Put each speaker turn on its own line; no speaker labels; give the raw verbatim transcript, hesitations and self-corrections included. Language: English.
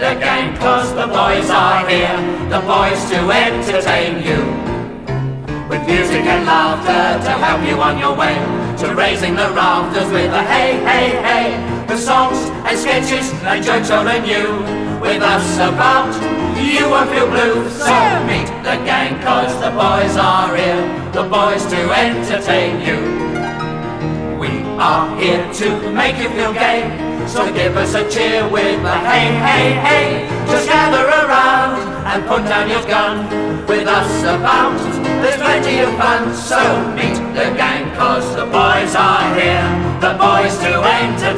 the gang, cause the boys are here, the boys to entertain you. With music and laughter to help you on your way, to raising the rafters with a hey, hey, hey. The songs and sketches and jokes all anew. With us about, you won't feel blue. So meet the gang, cause the boys are here, the boys to entertain you. We are here to make you feel gay, so give us a cheer with a hey, hey, hey. Just gather around and put down your gun. With us about, there's plenty of fun. So meet the gang, cause the boys are here, the boys to entertain.